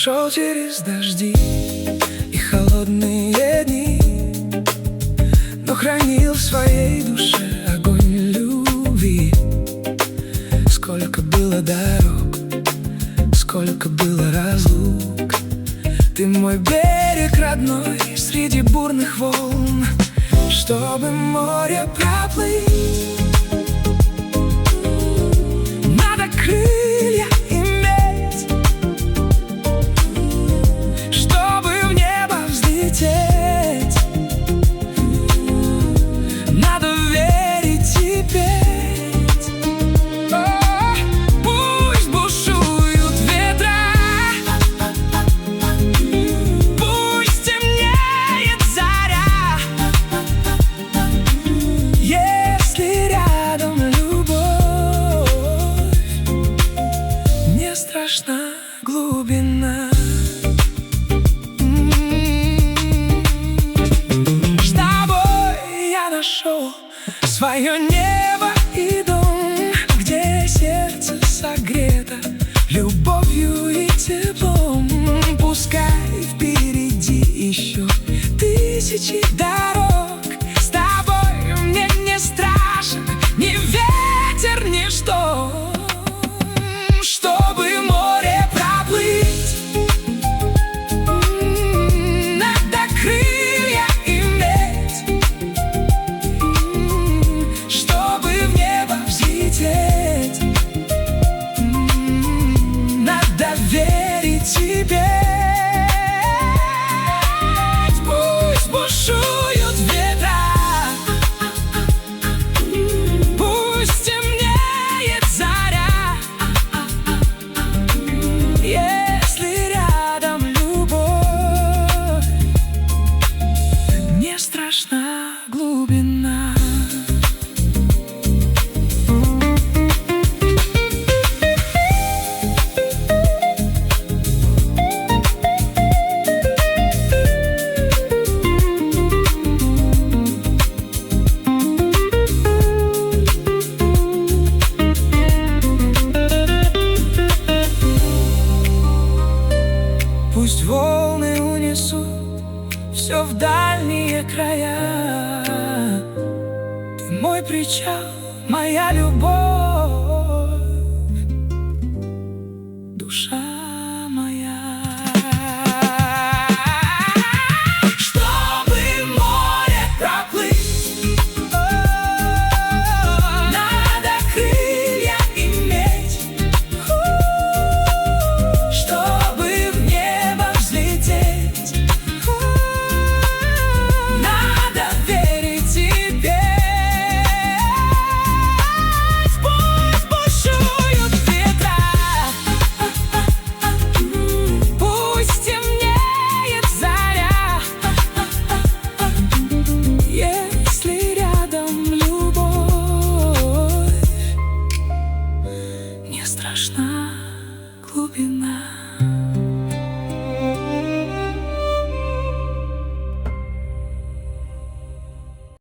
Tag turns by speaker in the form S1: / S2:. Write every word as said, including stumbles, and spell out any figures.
S1: прошел через дожди и холодные дни, но хранил в своей душе огонь любви. Сколько было дорог, сколько было разлук, ты мой берег родной среди бурных волн. Чтобы море проплыть, надо крылья иметь. Чтобы в небо взлететь, надо верить и петь. О, пусть бушуют ветра, пусть темнеет заря, если рядом любовь, не страшна глубина. С тобой я нашел свое небо и дом, где сердце согрето любовью и теплом. Пускай впереди еще тысячи дорог, с тобой мне не страшен ни ветер, ни шторм. Чтобы море проплыть, м, надо крылья иметь. М, Чтобы в небо взлететь, м, надо верить и петь. Пусть бушуют ветра, пусть темнеет заря, если рядом любовь, не страшна глубина. Пусть волны унесут все в дальние края, ты мой причал, моя любовь, душа моя. Чтобы море проплыть, надо крылья иметь. Чтобы в небо взлететь, надо верить и петь. Пусть бушуют ветра, пусть темнеет заря, если рядом любовь, не страшна глубина.